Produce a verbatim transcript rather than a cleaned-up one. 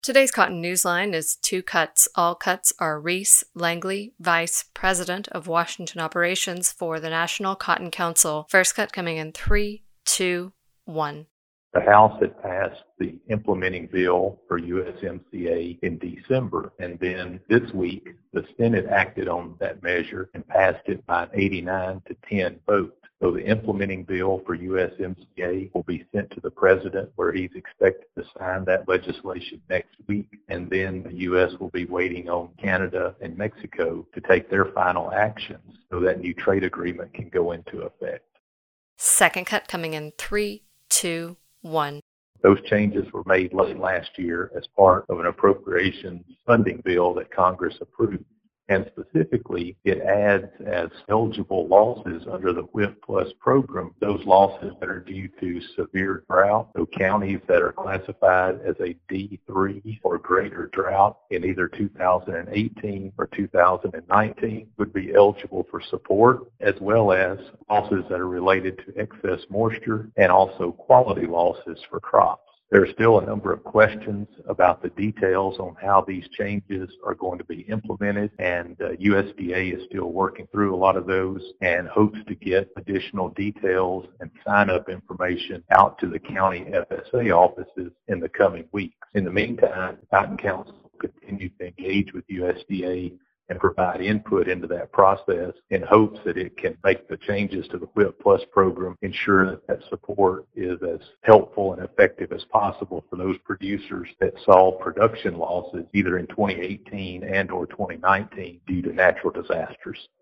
Today's Cotton Newsline is two cuts. All cuts are Reese Langley, Vice President of Washington Operations for the National Cotton Council. First cut coming in three, two, one. The House had passed the implementing bill for U S M C A in December, and then this week the Senate acted on that measure and passed it by an eighty-nine to ten vote. So the implementing bill for U S M C A will be sent to the President, where he's expected to sign that legislation next week, and then the U S will be waiting on Canada and Mexico to take their final actions so that new trade agreement can go into effect. Second cut coming in three, two, one. Those changes were made late last year as part of an appropriations funding bill that Congress approved. And specifically, it adds as eligible losses under the WHIP Plus program those losses that are due to severe drought. So counties that are classified as a D three or greater drought in either two thousand eighteen or two thousand nineteen would be eligible for support, as well as losses that are related to excess moisture and also quality losses for crops. There are still a number of questions about the details on how these changes are going to be implemented, and uh, U S D A is still working through a lot of those and hopes to get additional details and sign-up information out to the county F S A offices in the coming weeks. In the meantime, the Cotton Council will continue to engage with U S D A and provide input into that process in hopes that it can make the changes to the WHIP Plus program, ensure that that support is as helpful and effective as possible for those producers that saw production losses either in twenty eighteen and or twenty nineteen due to natural disasters.